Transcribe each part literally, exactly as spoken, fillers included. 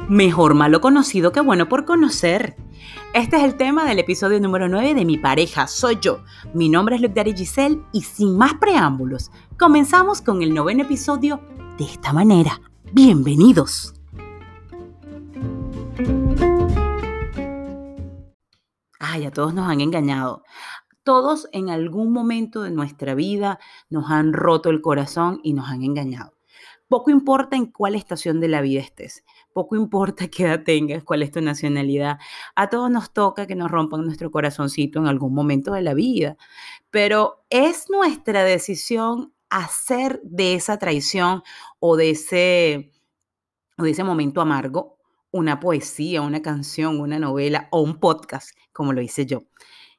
Mejor malo conocido que bueno por conocer. Este es el tema del episodio número nueve de Mi pareja soy yo. Mi nombre es Lugdari Giselle y sin más preámbulos, comenzamos con el noveno episodio de esta manera. ¡Bienvenidos! Ay, a todos nos han engañado. Todos en algún momento de nuestra vida nos han roto el corazón y nos han engañado. Poco importa en cuál estación de la vida estés, poco importa qué edad tengas, cuál es tu nacionalidad, a todos nos toca que nos rompan nuestro corazoncito en algún momento de la vida, pero es nuestra decisión hacer de esa traición o de ese, o de ese momento amargo una poesía, una canción, una novela o un podcast, como lo hice yo.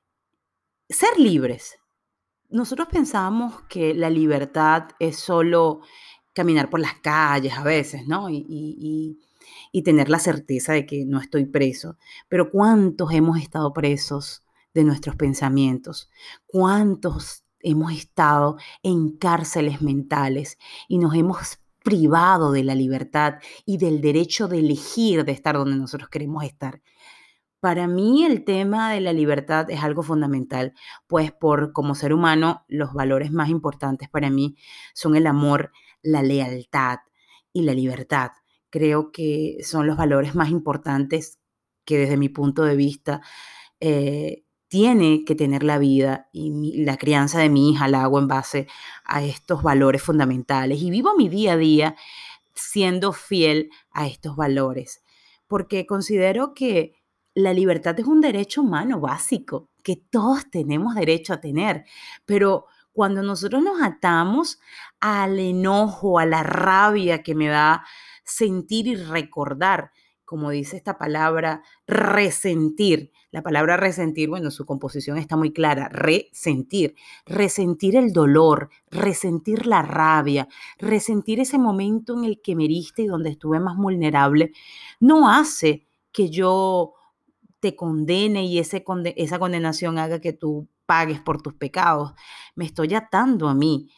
Ser libres. Nosotros pensábamos que la libertad es solo caminar por las calles a veces, ¿no? Y, y, y, y tener la certeza de que no estoy preso. Pero ¿cuántos hemos estado presos de nuestros pensamientos? ¿Cuántos hemos estado en cárceles mentales y nos hemos privado de la libertad y del derecho de elegir de estar donde nosotros queremos estar? Para mí el tema de la libertad es algo fundamental, pues por como ser humano los valores más importantes para mí son el amor, la lealtad y la libertad. Creo que son los valores más importantes que desde mi punto de vista eh, tiene que tener la vida y mi, la crianza de mi hija la hago en base a estos valores fundamentales y vivo mi día a día siendo fiel a estos valores, porque considero que la libertad es un derecho humano básico que todos tenemos derecho a tener, pero cuando nosotros nos atamos al enojo, a la rabia que me da sentir y recordar, como dice esta palabra, resentir. La palabra resentir, bueno, su composición está muy clara, resentir. Resentir el dolor, resentir la rabia, resentir ese momento en el que me heriste y donde estuve más vulnerable, no hace que yo te condene y ese conde- esa condenación haga que tú pagues por tus pecados. Me estoy atando a mí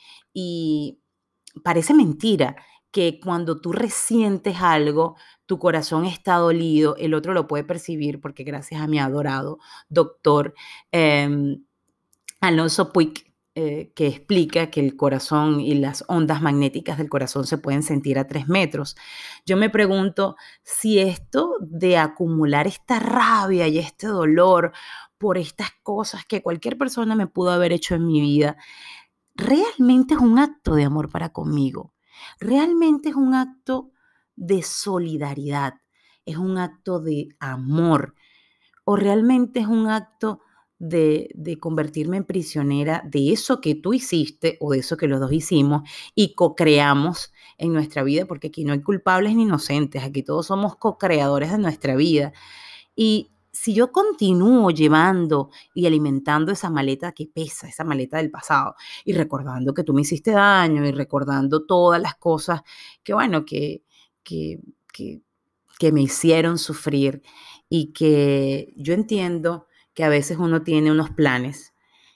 y parece mentira que cuando tú resientes algo, tu corazón está dolido, el otro lo puede percibir porque gracias a mi adorado doctor eh, Alonso Puig, eh, que explica que el corazón y las ondas magnéticas del corazón se pueden sentir a tres metros. Yo me pregunto si esto de acumular esta rabia y este dolor por estas cosas que cualquier persona me pudo haber hecho en mi vida, realmente es un acto de amor para conmigo, realmente es un acto de solidaridad, es un acto de amor o realmente es un acto de, de convertirme en prisionera de eso que tú hiciste o de eso que los dos hicimos y co-creamos en nuestra vida, porque aquí no hay culpables ni inocentes, aquí todos somos co-creadores de nuestra vida. Y si yo continúo llevando y alimentando esa maleta que pesa, esa maleta del pasado, y recordando que tú me hiciste daño y recordando todas las cosas que, bueno, que, que, que, que me hicieron sufrir y que yo entiendo que a veces uno tiene unos planes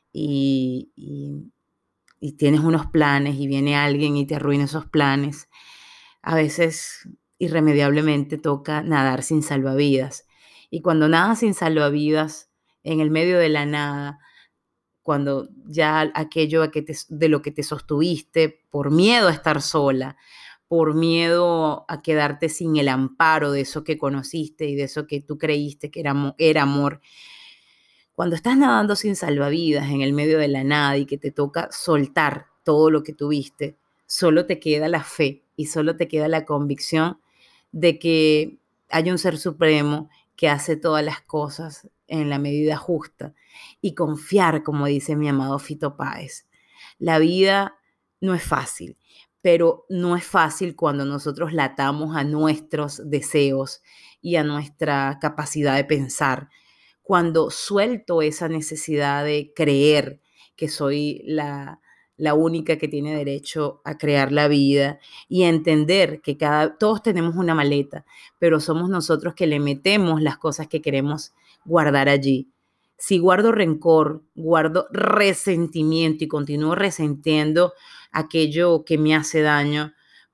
y, y, y tienes unos planes y viene alguien y te arruina esos planes, a veces irremediablemente toca nadar sin salvavidas. Y cuando nadas sin salvavidas, en el medio de la nada, cuando ya aquello a que te- de lo que te sostuviste por miedo a estar sola, por miedo a quedarte sin el amparo de eso que conociste y de eso que tú creíste que era, amo- era amor, cuando estás nadando sin salvavidas en el medio de la nada y que te toca soltar todo lo que tuviste, solo te queda la fe y solo te queda la convicción de que hay un ser supremo que hace todas las cosas en la medida justa y confiar, como dice mi amado Fito Páez. La vida no es fácil, pero no es fácil cuando nosotros la atamos a nuestros deseos y a nuestra capacidad de pensar, cuando suelto esa necesidad de creer que soy la, la única que tiene derecho a crear la vida y entender que cada, todos tenemos una maleta, pero somos nosotros que le metemos las cosas que queremos guardar allí. Si guardo rencor, guardo resentimiento y continúo resentiendo aquello que me hace daño,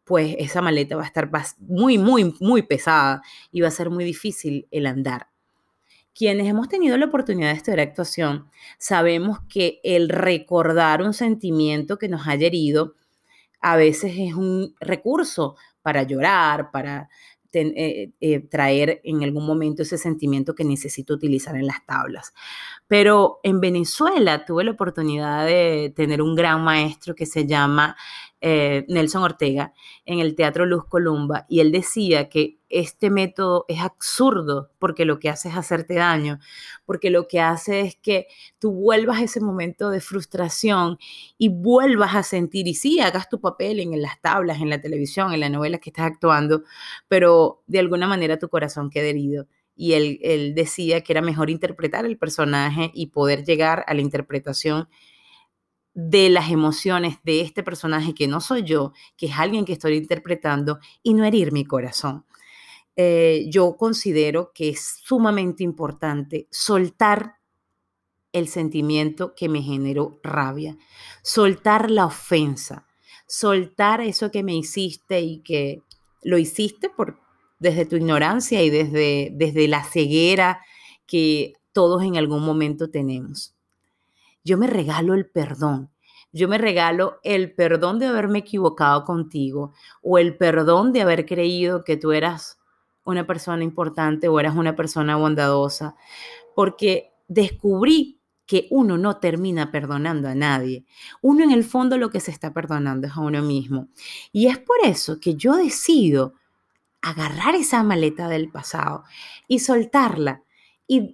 pues esa maleta va a estar muy, muy, muy pesada y va a ser muy difícil el andar. Quienes hemos tenido la oportunidad de estudiar actuación, sabemos que el recordar un sentimiento que nos haya herido a veces es un recurso para llorar, para ten, eh, eh, traer en algún momento ese sentimiento que necesito utilizar en las tablas. Pero en Venezuela tuve la oportunidad de tener un gran maestro que se llama eh, Nelson Ortega en el Teatro Luz Columba, y él decía que este método es absurdo porque lo que hace es hacerte daño, porque lo que hace es que tú vuelvas a ese momento de frustración y vuelvas a sentir, y sí, hagas tu papel en las tablas, en la televisión, en la novela que estás actuando, pero de alguna manera tu corazón queda herido. Y él, él decía que era mejor interpretar el personaje y poder llegar a la interpretación de las emociones de este personaje que no soy yo, que es alguien que estoy interpretando, y no herir mi corazón. Eh, yo considero que es sumamente importante soltar el sentimiento que me generó rabia, soltar la ofensa, soltar eso que me hiciste y que lo hiciste por, desde tu ignorancia y desde, desde la ceguera que todos en algún momento tenemos. Yo me regalo el perdón. Yo me regalo el perdón de haberme equivocado contigo, o el perdón de haber creído que tú eras una persona importante o eras una persona bondadosa, porque descubrí que uno no termina perdonando a nadie. Uno en el fondo lo que se está perdonando es a uno mismo. Y es por eso que yo decido agarrar esa maleta del pasado y soltarla y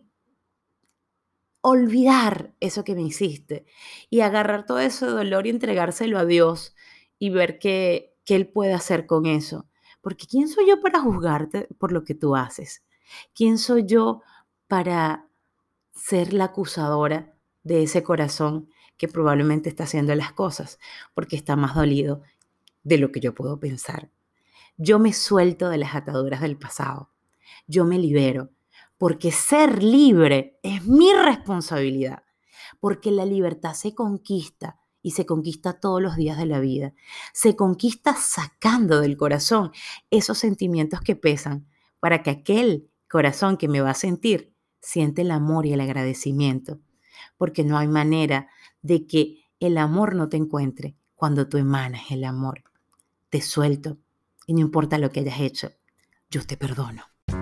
olvidar eso que me hiciste y agarrar todo ese dolor y entregárselo a Dios y ver qué, qué Él puede hacer con eso. Porque ¿quién soy yo para juzgarte por lo que tú haces? ¿Quién soy yo para ser la acusadora de ese corazón que probablemente está haciendo las cosas porque está más dolido de lo que yo puedo pensar? Yo me suelto de las ataduras del pasado. Yo me libero, porque ser libre es mi responsabilidad, porque la libertad se conquista y se conquista todos los días de la vida. Se conquista sacando del corazón esos sentimientos que pesan para que aquel corazón que me va a sentir siente el amor y el agradecimiento, porque no hay manera de que el amor no te encuentre cuando tú emanas el amor. Te suelto y no importa lo que hayas hecho, yo te perdono.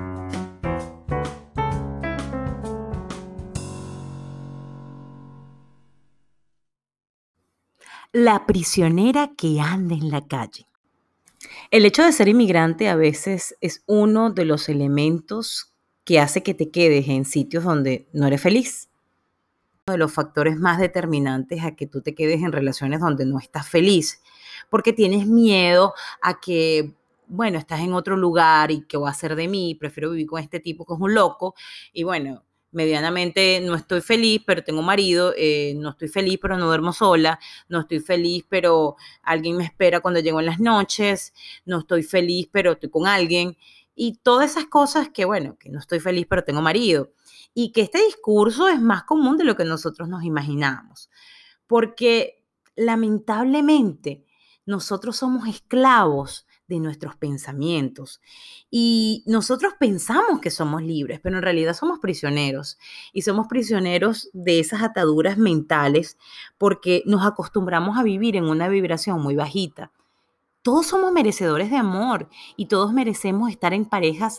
La prisionera que anda en la calle. El hecho de ser inmigrante a veces es uno de los elementos que hace que te quedes en sitios donde no eres feliz. Uno de los factores más determinantes a que tú te quedes en relaciones donde no estás feliz, porque tienes miedo a que, bueno, estás en otro lugar y qué va a hacer de mí, prefiero vivir con este tipo que es un loco, y bueno, medianamente no estoy feliz, pero tengo marido, eh, no estoy feliz, pero no duermo sola, no estoy feliz, pero alguien me espera cuando llego en las noches, no estoy feliz, pero estoy con alguien, y todas esas cosas que, bueno, que no estoy feliz, pero tengo marido. Y que este discurso es más común de lo que nosotros nos imaginamos, porque lamentablemente nosotros somos esclavos de nuestros pensamientos y nosotros pensamos que somos libres, pero en realidad somos prisioneros y somos prisioneros de esas ataduras mentales porque nos acostumbramos a vivir en una vibración muy bajita. Todos somos merecedores de amor y todos merecemos estar en parejas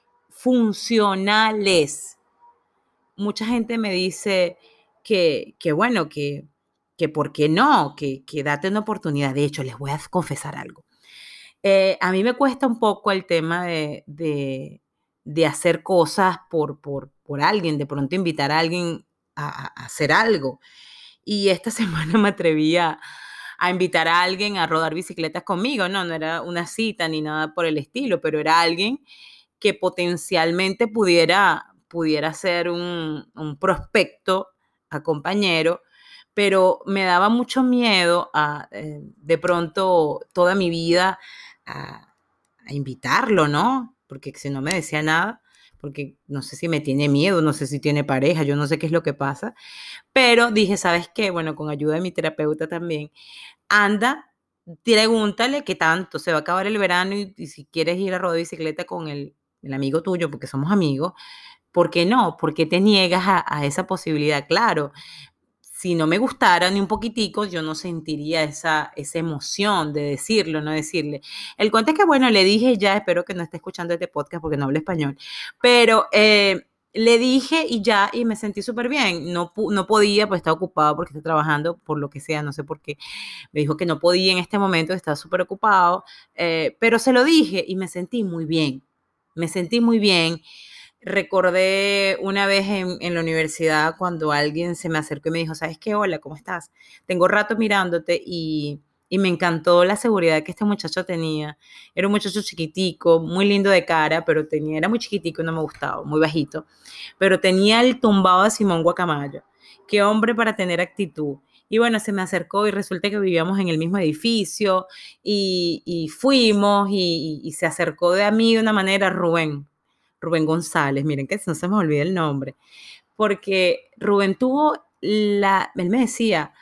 funcionales. Mucha gente me dice que, que bueno, que, que por qué no, que, que date una oportunidad. De hecho, les voy a confesar algo. Eh, a mí me cuesta un poco el tema de, de, de hacer cosas por, por, por alguien, de pronto invitar a alguien a, a hacer algo. Y esta semana me atreví a, a invitar a alguien a rodar bicicletas conmigo. No, no era una cita ni nada por el estilo, pero era alguien que potencialmente pudiera, pudiera ser un, un prospecto a compañero, pero me daba mucho miedo a, eh, de pronto toda mi vida a, a invitarlo, ¿no? Porque si no me decía nada, porque no sé si me tiene miedo, no sé si tiene pareja, yo no sé qué es lo que pasa, pero dije, ¿sabes qué? Bueno, con ayuda de mi terapeuta también, anda pregúntale qué tanto, se va a acabar el verano y, y si quieres ir a rodar bicicleta con el, el amigo tuyo, porque somos amigos, ¿por qué no? ¿Por qué te niegas a, a esa posibilidad? Claro, si no me gustara ni un poquitico, yo no sentiría esa, esa emoción de decirlo, no decirle. El cuento es que, bueno, le dije ya, espero que no esté escuchando este podcast porque no hablo español, pero eh, le dije y ya, y me sentí súper bien. No, no podía, pues estaba ocupado porque está trabajando, por lo que sea, no sé por qué. Me dijo que no podía en este momento, estaba súper ocupado, eh, pero se lo dije y me sentí muy bien. Me sentí muy bien. Recordé una vez en, en la universidad cuando alguien se me acercó y me dijo, ¿sabes qué? Hola, ¿cómo estás? Tengo rato mirándote y, y me encantó la seguridad que este muchacho tenía. Era un muchacho chiquitico, muy lindo de cara, pero tenía, era muy chiquitico y no me gustaba, muy bajito, pero tenía el tumbado de Simón Guacamayo. Qué hombre para tener actitud. Y bueno, se me acercó y resulta que vivíamos en el mismo edificio y, y fuimos y, y, y se acercó de a mí de una manera, Rubén. Rubén González, miren que no se me olvida el nombre, porque Rubén tuvo la, él me decía,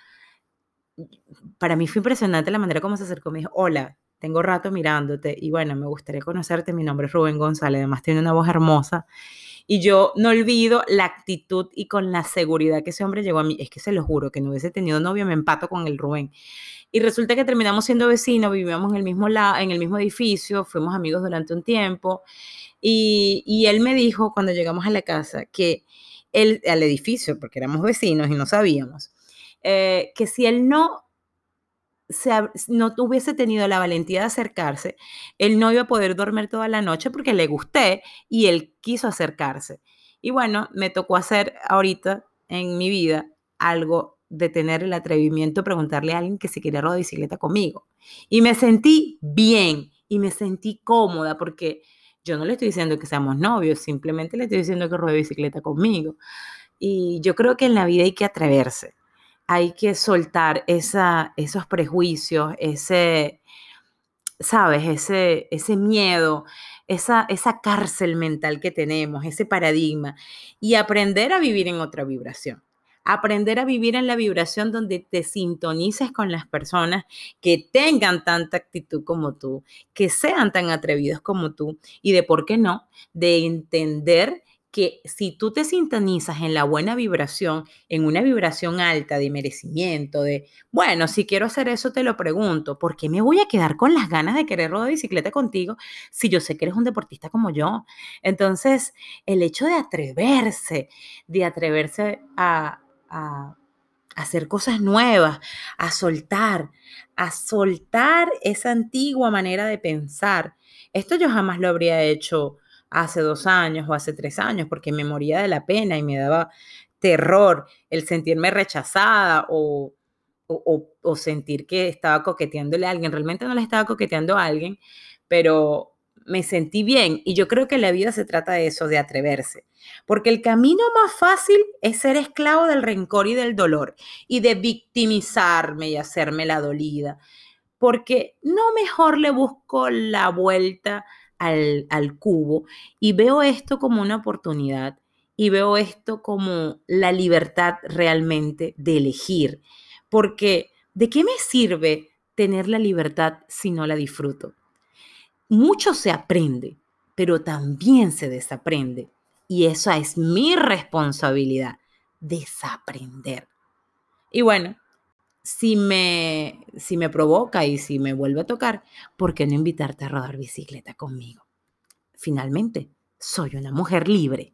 para mí fue impresionante la manera como se acercó, me dijo, hola, tengo rato mirándote y bueno, me gustaría conocerte, mi nombre es Rubén González, además tiene una voz hermosa y yo no olvido la actitud y con la seguridad que ese hombre llegó a mí, es que se lo juro, que no hubiese tenido novio, me empato con el Rubén. Y resulta que terminamos siendo vecinos, vivíamos en el mismo, la, en el mismo edificio, fuimos amigos durante un tiempo. Y, y él me dijo cuando llegamos a la casa que él, al edificio, porque éramos vecinos y no sabíamos, eh, que si él no, se, no hubiese tenido la valentía de acercarse, él no iba a poder dormir toda la noche porque le gusté y él quiso acercarse. Y bueno, me tocó hacer ahorita en mi vida algo de tener el atrevimiento de preguntarle a alguien que si quería rodar bicicleta conmigo. Y me sentí bien y me sentí cómoda porque yo no le estoy diciendo que seamos novios, simplemente le estoy diciendo que ruede bicicleta conmigo. Y yo creo que en la vida hay que atreverse, hay que soltar esa, esos prejuicios, ese, ¿sabes? Ese, ese miedo, esa, esa cárcel mental que tenemos, ese paradigma, y aprender a vivir en otra vibración. Aprender a vivir en la vibración donde te sintonices con las personas que tengan tanta actitud como tú, que sean tan atrevidos como tú, y de por qué no, de entender que si tú te sintonizas en la buena vibración, en una vibración alta de merecimiento, de, bueno, si quiero hacer eso, te lo pregunto, ¿por qué me voy a quedar con las ganas de querer rodar bicicleta contigo si yo sé que eres un deportista como yo? Entonces, el hecho de atreverse, de atreverse a, a hacer cosas nuevas, a soltar, a soltar esa antigua manera de pensar. Esto yo jamás lo habría hecho hace dos años o hace tres años porque me moría de la pena y me daba terror el sentirme rechazada o, o, o, o sentir que estaba coqueteándole a alguien. Realmente no le estaba coqueteando a alguien, pero me sentí bien y yo creo que la vida se trata de eso, de atreverse. Porque el camino más fácil es ser esclavo del rencor y del dolor y de victimizarme y hacerme la dolida. Porque no mejor le busco la vuelta al, al cubo y veo esto como una oportunidad y veo esto como la libertad realmente de elegir. Porque ¿de qué me sirve tener la libertad si no la disfruto? Mucho se aprende, pero también se desaprende. Y esa es mi responsabilidad, desaprender. Y bueno, si me, si me provoca y si me vuelve a tocar, ¿por qué no invitarte a rodar bicicleta conmigo? Finalmente, soy una mujer libre.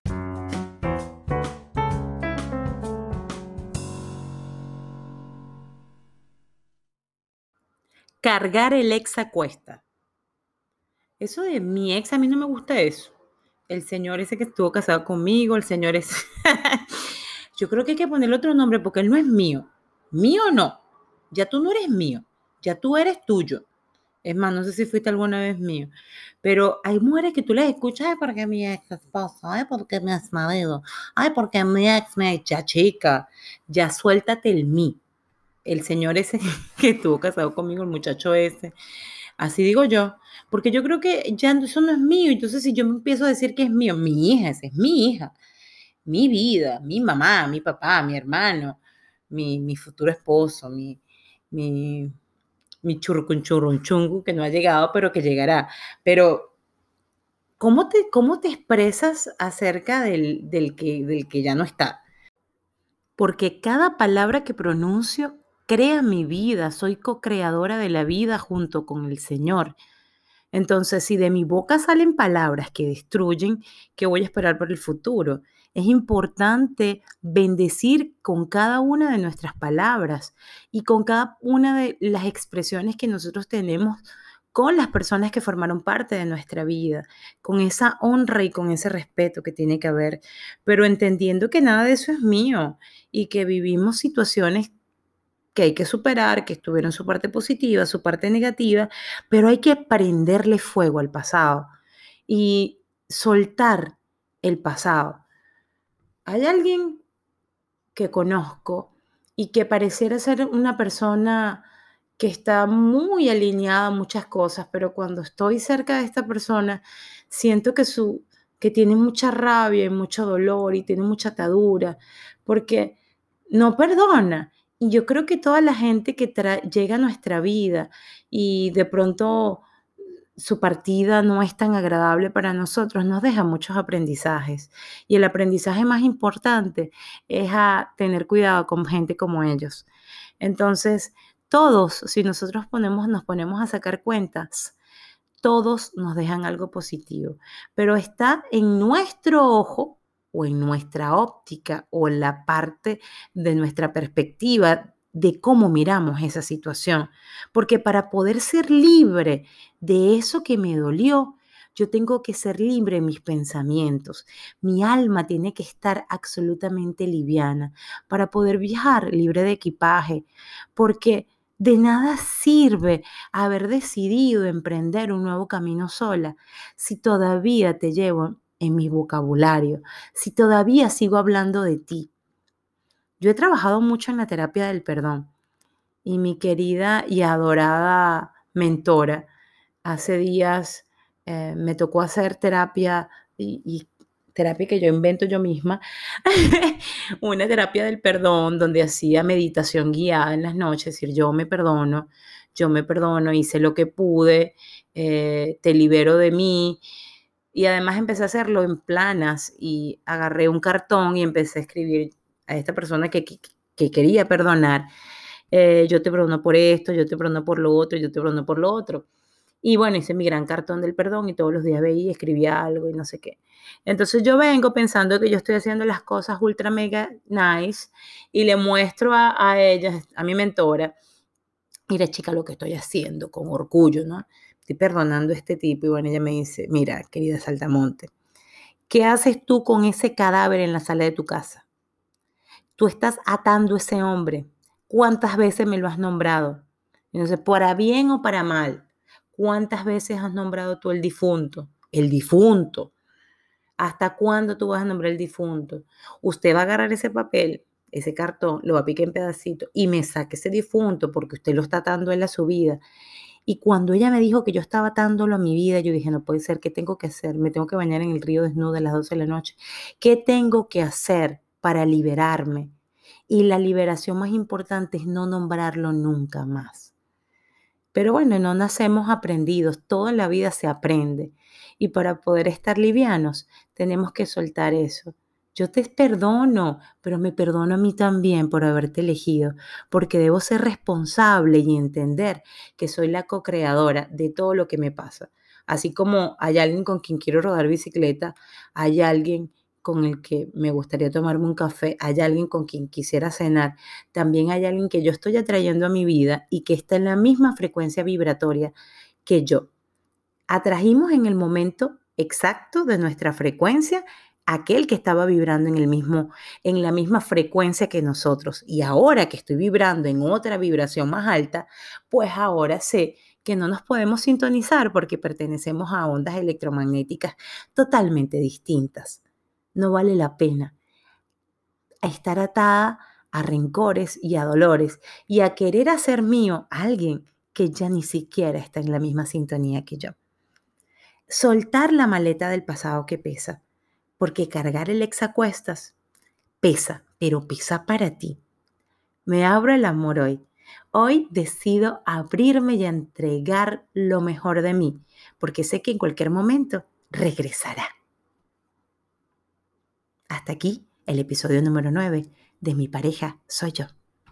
Cargar el ex a cuesta. Eso de mi ex, a mí no me gusta eso. El señor ese que estuvo casado conmigo, el señor ese. Yo creo que hay que ponerle otro nombre porque él no es mío. Mío no. Ya tú no eres mío. Ya tú eres tuyo. Es más, no sé si fuiste alguna vez mío. Pero hay mujeres que tú les escuchas, ay, porque mi ex esposo, ay, porque mi ex marido, ay, porque mi ex me echa chica. Ya suéltate el mí. El señor ese que estuvo casado conmigo, el muchacho ese. Así digo yo, porque yo creo que ya eso no es mío. Entonces, si yo me empiezo a decir que es mío, mi hija, esa es mi hija, mi vida, mi mamá, mi papá, mi hermano, mi, mi futuro esposo, mi, mi, mi churrunchurrunchungu, que no ha llegado, pero que llegará. Pero, ¿cómo te, cómo te expresas acerca del, del que, del que ya no está? Porque cada palabra que pronuncio crea mi vida, soy co-creadora de la vida junto con el Señor. Entonces, si de mi boca salen palabras que destruyen, ¿qué voy a esperar para el futuro? Es importante bendecir con cada una de nuestras palabras y con cada una de las expresiones que nosotros tenemos con las personas que formaron parte de nuestra vida, con esa honra y con ese respeto que tiene que haber, pero entendiendo que nada de eso es mío y que vivimos situaciones que hay que superar, que tuvieron su parte positiva, su parte negativa, pero hay que prenderle fuego al pasado y soltar el pasado. Hay alguien que conozco y que pareciera ser una persona que está muy alineada a muchas cosas, pero cuando estoy cerca de esta persona, siento que su que tiene mucha rabia y mucho dolor y tiene mucha atadura, porque no perdona. Y yo creo que toda la gente que tra llega a nuestra vida y de pronto su partida no es tan agradable para nosotros, nos deja muchos aprendizajes. Y el aprendizaje más importante es a tener cuidado con gente como ellos. Entonces, todos, si nosotros ponemos, nos ponemos a sacar cuentas, todos nos dejan algo positivo, pero está en nuestro ojo o en nuestra óptica o en la parte de nuestra perspectiva de cómo miramos esa situación. Porque para poder ser libre de eso que me dolió, yo tengo que ser libre en mis pensamientos. Mi alma tiene que estar absolutamente liviana para poder viajar libre de equipaje, porque de nada sirve haber decidido emprender un nuevo camino sola si todavía te llevo en mi vocabulario, si todavía sigo hablando de ti. Yo he trabajado mucho en la terapia del perdón y mi querida y adorada mentora, hace días eh, me tocó hacer terapia y, y terapia que yo invento yo misma, una terapia del perdón donde hacía meditación guiada en las noches, es decir, yo me perdono, yo me perdono, hice lo que pude, eh, te libero de mí. Y además empecé a hacerlo en planas y agarré un cartón y empecé a escribir a esta persona que, que, que quería perdonar. Eh, yo te perdono por esto, yo te perdono por lo otro, yo te perdono por lo otro. Y bueno, hice mi gran cartón del perdón y todos los días veía, escribía algo y no sé qué. Entonces yo vengo pensando que yo estoy haciendo las cosas ultra mega nice y le muestro a, a ella, a mi mentora, mira chica lo que estoy haciendo con orgullo, ¿no? Estoy perdonando a este tipo y bueno, ella me dice, mira querida Saltamonte, ¿qué haces tú con ese cadáver en la sala de tu casa? Tú estás atando a ese hombre. ¿Cuántas veces me lo has nombrado? Entonces, para bien o para mal, ¿cuántas veces has nombrado tú el difunto? El difunto. ¿Hasta cuándo tú vas a nombrar el difunto? Usted va a agarrar ese papel, ese cartón, lo va a picar en pedacitos y me saque ese difunto porque usted lo está atando él a su vida. Y cuando ella me dijo que yo estaba atándolo a mi vida, yo dije, no puede ser, ¿qué tengo que hacer? Me tengo que bañar en el río desnuda a las doce de la noche. ¿Qué tengo que hacer para liberarme? Y la liberación más importante es no nombrarlo nunca más. Pero bueno, no nacemos aprendidos, todo en la vida se aprende. Y para poder estar livianos, tenemos que soltar eso. Yo te perdono, pero me perdono a mí también por haberte elegido, porque debo ser responsable y entender que soy la co-creadora de todo lo que me pasa. Así como hay alguien con quien quiero rodar bicicleta, hay alguien con el que me gustaría tomarme un café, hay alguien con quien quisiera cenar, también hay alguien que yo estoy atrayendo a mi vida y que está en la misma frecuencia vibratoria que yo. Atrajimos en el momento exacto de nuestra frecuencia aquel que estaba vibrando en el mismo, en la misma frecuencia que nosotros. Y ahora que estoy vibrando en otra vibración más alta, pues ahora sé que no nos podemos sintonizar porque pertenecemos a ondas electromagnéticas totalmente distintas. No vale la pena estar atada a rencores y a dolores y a querer hacer mío a alguien que ya ni siquiera está en la misma sintonía que yo. Soltar la maleta del pasado que pesa, porque cargar el exacuestas pesa, pero pesa para ti. Me abro el amor hoy. Hoy decido abrirme y entregar lo mejor de mí, porque sé que en cualquier momento regresará. Hasta aquí el episodio número nueve de Mi pareja soy yo.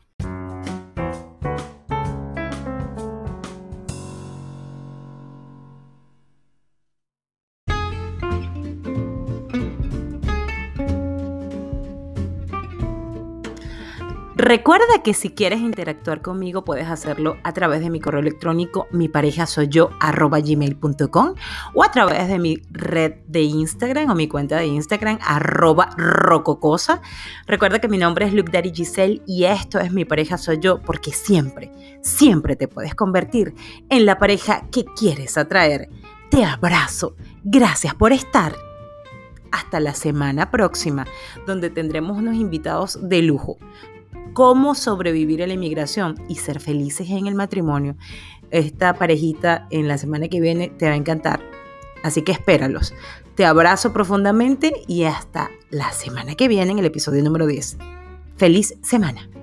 Recuerda que si quieres interactuar conmigo puedes hacerlo a través de mi correo electrónico miparejasoyyo arroba gmail punto com o a través de mi red de Instagram o mi cuenta de Instagram arroba rococosa. Recuerda que mi nombre es Look Daddy Giselle y esto es Mi pareja soy yo, porque siempre, siempre te puedes convertir en la pareja que quieres atraer. Te abrazo. Gracias por estar. Hasta la semana próxima, donde tendremos unos invitados de lujo. Cómo sobrevivir a la inmigración y ser felices en el matrimonio. Esta parejita en la semana que viene te va a encantar. Así que espéralos. Te abrazo profundamente y hasta la semana que viene en el episodio número diez. ¡Feliz semana!